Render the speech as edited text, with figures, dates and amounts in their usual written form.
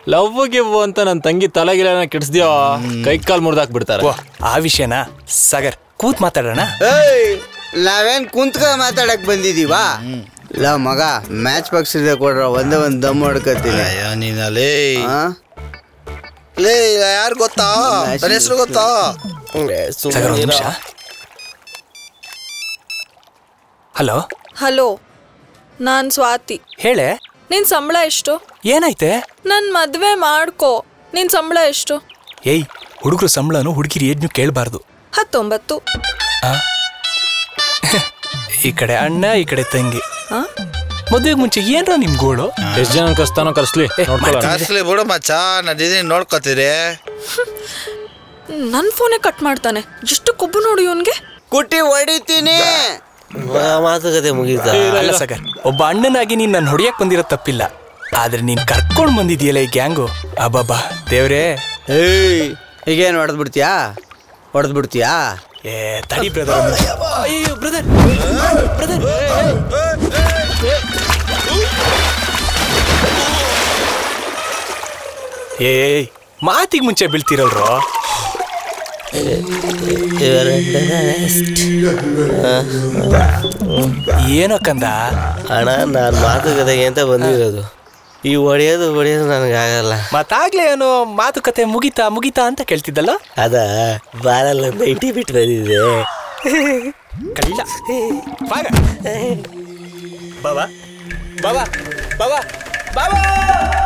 Love give ಅಂತ ನನ್ನ ತಂಗಿ ತಲೆಗಿಲ್ಲ ಕೆಡ್ಸ್ದ್ಯೋ, ಕೈ ಕಾಲ್ ಮುರ್ದಾಕ್ ಬಿಡ್ತಾರೆ. ಆ ವಿಷಯನ ಸಾಗರ್ ಕೂತ್ ಮಾತಾಡೋಣ. ನಾವೇನ್ ಕುಂತ್ಕ ಮಾತಾಡಕ್ ಬಂದಿದೀವಾ? ಇಲ್ಲ ಮಗ, ಮ್ಯಾಚ್ ಪಕ್ಷದ ಕೊಡ್ರ ಒಂದೇ ಒಂದ್ ದಮ್ ಹೊಡ್ಕತೀನಿ. ನೀನಲ್ಲಿ ಲೇ ಯಾರು ಗೊತ್ತಾ? ನನ್ನ ಹೆಸರು ಗೊತ್ತಾ? ಹಲೋ ಹಲೋ, ನಾನ್ ಸ್ವಾತಿ. ಹೇಳೆ. ನಿನ್ ಸಂಬಳ ಎಷ್ಟು? ಏನಾಯ್ತೆ? ನನ್ ಮದ್ವೆ ಮಾಡ್ಕೋ. ನಿನ್ ಸಂಬಳ ಎಷ್ಟು? ಏಯ್, ಹುಡುಗರು ಸಂಬಳನು ಹುಡುಗಿರಿ ಏಜ್ನು ಕೇಳಬಾರ್ದು. 19. ಈ ಕಡೆ ಅಣ್ಣ, ಈ ಕಡೆ ತಂಗಿ. ಮದುವೆಗೆ ಮುಂಚೆ ಏನ್ರ ನಿಮ್ ಗೋಳು? ಎಷ್ಟು ಜನ ಕರ್ಸ್ತಾನೋ ಕರ್ಸ್ಲಿ, ಕರ್ಸ್ಲಿ ಬಿಡು ಮಚ್ಚ, ನಾನು ನೋಡ್ಕೋತೀರಿ. ನನ್ ಫೋನೇ ಕಟ್ ಮಾಡ್ತಾನೆ. ಎಷ್ಟು ಕೊಬ್ಬು ನೋಡಿ ಇವನ್ಗೆ. ಕುಟ್ಟಿ ಹೊಡಿತೀನಿ. ಮಾತುಕತೆ ಮುಗಿತ. ಅಲ್ಲ ಸಾಗರ್, ಒಬ್ಬ ಅಣ್ಣನಾಗಿ ನೀನ್ ನಾನು ಹೊಡಿಯಕ್ ಬಂದಿರೋ ತಪ್ಪಿಲ್ಲ. ಆದ್ರೆ ನೀನ್ ಕರ್ಕೊಂಡ್ ಬಂದಿದೀಯಲ್ಲ ಈ ಗ್ಯಾಂಗು, ಅಬ್ಬಬ್ಬಾ ದೇವ್ರೇ. ಈಗೇನು ಹೊಡೆದ್ಬಿಡ್ತೀಯಾ? ಏ ತಡಿ ಬ್ರದರ್. ಅಯ್ಯೋ ಬ್ರದರ್, ಬ್ರದರ್. ಏಯ್, ಮಾತಿಗೆ ಮುಂಚೆ ಬೀಳ್ತಿರಲ್ರು. ಏನೋ ಕಂದ ಅಣ್ಣ, ನಾನು ಮಾತುಕತೆಗೆ ಅಂತ ಬಂದಿರೋದು. ಈ ಹೊಡೆಯೋದು ನನಗಾಗಲ್ಲ. ಮತ್ತಾಗ್ಲೇ ಏನೋ ಮಾತುಕತೆ ಮುಗಿತಾ ಅಂತ ಕೇಳ್ತಿದ್ದಲ್ಲ. ಅದ ಬಾರಲ್ಲ ನೈಟಿ ಬಿಟ್ಟು ಬಂದಿದೆ. ಕಳ್ಳ ಬಾಬಾ ಬಾಬಾ ಬಾಬಾ ಬಾಬಾ